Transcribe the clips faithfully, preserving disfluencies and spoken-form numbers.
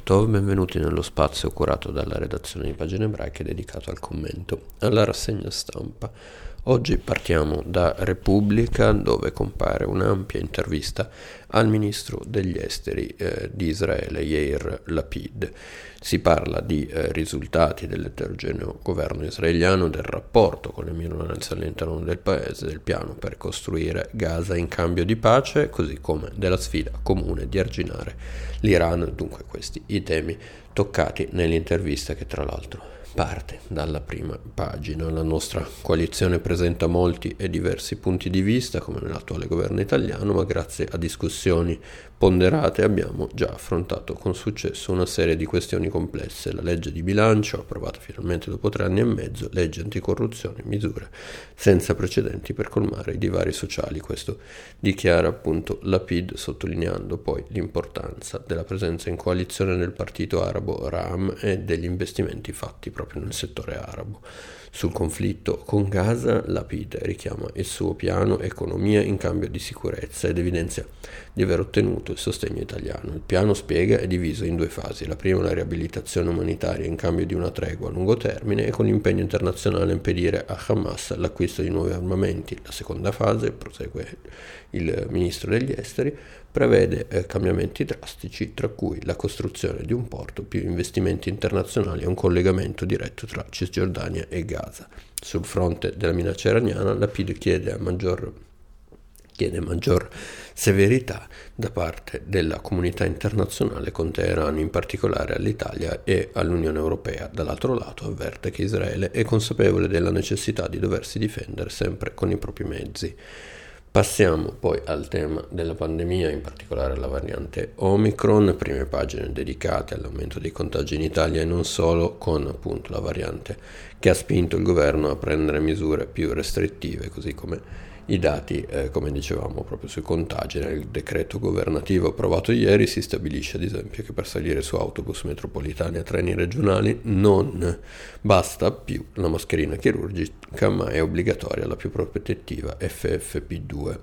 Boker Tov, benvenuti nello spazio curato dalla redazione di Pagine Ebraiche dedicato al commento, alla rassegna stampa. Oggi partiamo da Repubblica, dove compare un'ampia intervista al ministro degli esteri eh, di Israele, Yair Lapid. Si parla di eh, risultati dell'eterogeneo governo israeliano, del rapporto con le minoranze all'interno del paese, del piano per costruire Gaza in cambio di pace, così come della sfida comune di arginare l'Iran. Dunque questi i temi toccati nell'intervista, che tra l'altro parte dalla prima pagina. La nostra coalizione presenta molti e diversi punti di vista, come nell'attuale governo italiano, ma grazie a discussioni ponderate abbiamo già affrontato con successo una serie di questioni complesse. La legge di bilancio, approvata finalmente dopo tre anni e mezzo, legge anticorruzione, misure senza precedenti per colmare i divari sociali. Questo dichiara appunto Lapid, sottolineando poi l'importanza della presenza in coalizione del partito arabo Ram e degli investimenti fatti proprio nel settore arabo. Sul conflitto con Gaza, Lapid richiama il suo piano economia in cambio di sicurezza ed evidenzia di aver ottenuto il sostegno italiano. Il piano, spiega, è diviso in due fasi. La prima è la riabilitazione umanitaria in cambio di una tregua a lungo termine e con l'impegno internazionale a impedire a Hamas l'acquisto di nuovi armamenti. La seconda fase, prosegue il ministro degli esteri, prevede eh, cambiamenti drastici, tra cui la costruzione di un porto, più investimenti internazionali e un collegamento diretto tra Cisgiordania e Gaza. Sul fronte della minaccia iraniana, Lapid chiede a maggior chiede maggior severità da parte della comunità internazionale con Teheran, in particolare all'Italia e all'Unione Europea. Dall'altro lato avverte che Israele è consapevole della necessità di doversi difendere sempre con i propri mezzi. Passiamo poi al tema della pandemia, in particolare alla variante Omicron, prime pagine dedicate all'aumento dei contagi in Italia e non solo, con appunto la variante che ha spinto il governo a prendere misure più restrittive, così come i dati, eh, come dicevamo, proprio sui contagi. Nel decreto governativo approvato ieri si stabilisce ad esempio che per salire su autobus metropolitani e treni regionali non basta più la mascherina chirurgica, ma è obbligatoria la più protettiva F F P due.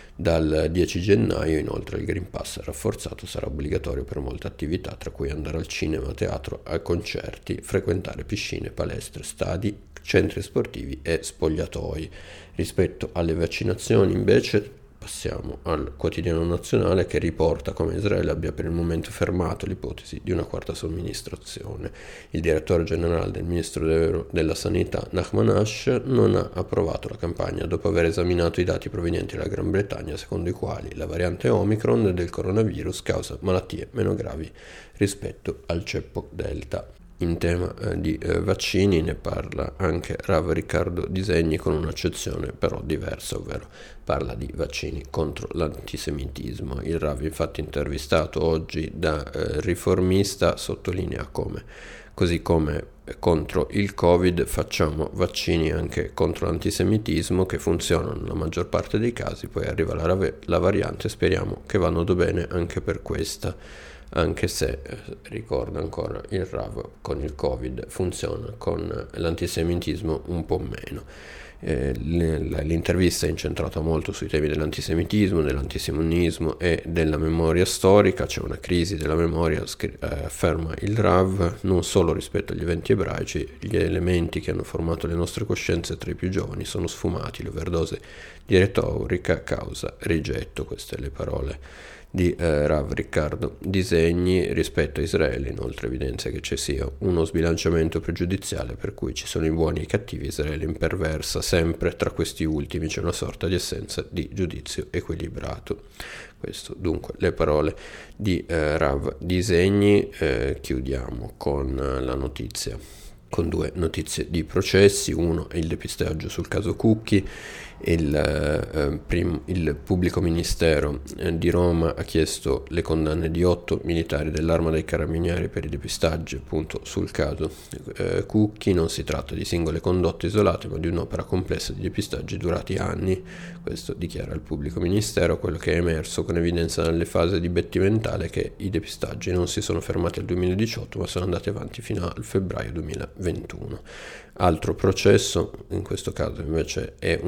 Dal dieci gennaio inoltre il Green Pass rafforzato sarà obbligatorio per molte attività, tra cui andare al cinema, teatro, a concerti, frequentare piscine, palestre, stadi, centri sportivi e spogliatoi. Rispetto alle vaccinazioni invece passiamo al quotidiano nazionale, che riporta come Israele abbia per il momento fermato l'ipotesi di una quarta somministrazione. Il direttore generale del Ministero della Sanità, Nachman Ash, non ha approvato la campagna dopo aver esaminato i dati provenienti dalla Gran Bretagna, secondo i quali la variante Omicron del coronavirus causa malattie meno gravi rispetto al ceppo Delta. In tema eh, di eh, vaccini ne parla anche Rav Riccardo Disegni, con un'accezione però diversa, ovvero parla di vaccini contro l'antisemitismo. Il Rav, infatti, intervistato oggi da eh, Riformista, sottolinea come, così come contro il Covid, facciamo vaccini anche contro l'antisemitismo che funzionano nella maggior parte dei casi, poi arriva la, la variante, speriamo che vanno bene anche per questa, anche se, eh, ricordo ancora, il Rav con il Covid funziona, con l'antisemitismo un po' meno. Eh, l'intervista è incentrata molto sui temi dell'antisemitismo, dell'antisionismo e della memoria storica. C'è una crisi della memoria, scri- eh, afferma il Rav, non solo rispetto agli eventi ebraici. Gli elementi che hanno formato le nostre coscienze tra i più giovani sono sfumati, l'overdose di retorica causa rigetto. Queste le parole di eh, Rav Riccardo Disegni. Rispetto a Israele inoltre evidenzia che ci sia uno sbilanciamento pregiudiziale per cui ci sono i buoni e i cattivi. Israele imperversa sempre, tra questi ultimi c'è una sorta di assenza di giudizio equilibrato. Questo dunque le parole di eh, Rav Disegni. Eh, chiudiamo con eh, la notizia con due notizie di processi. Uno è il depistaggio sul caso Cucchi. Il, eh, prim, il pubblico ministero eh, di Roma ha chiesto le condanne di otto militari dell'Arma dei Carabinieri per i depistaggi appunto sul caso eh, Cucchi. Non si tratta di singole condotte isolate, ma di un'opera complessa di depistaggi durati anni. Questo dichiara il pubblico ministero. Quello che è emerso con evidenza nelle fasi dibattimentali è che i depistaggi non si sono fermati al duemiladiciotto, ma sono andati avanti fino al febbraio duemilaventuno. Altro processo, in questo caso invece è un archiviazione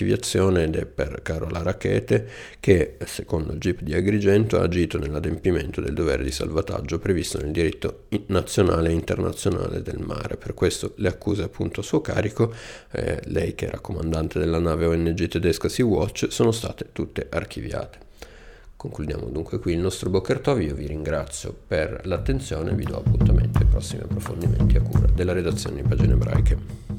deviazione ed è per Carola Rackete che, secondo il G I P di Agrigento, ha agito nell'adempimento del dovere di salvataggio previsto nel diritto nazionale e internazionale del mare. Per questo le accuse appunto a suo carico, eh, lei che era comandante della nave O N G tedesca Sea-Watch, sono state tutte archiviate. Concludiamo dunque qui il nostro Boker Tov. Io vi ringrazio per l'attenzione e vi do appuntamento ai prossimi approfondimenti a cura della redazione di Pagine Ebraiche.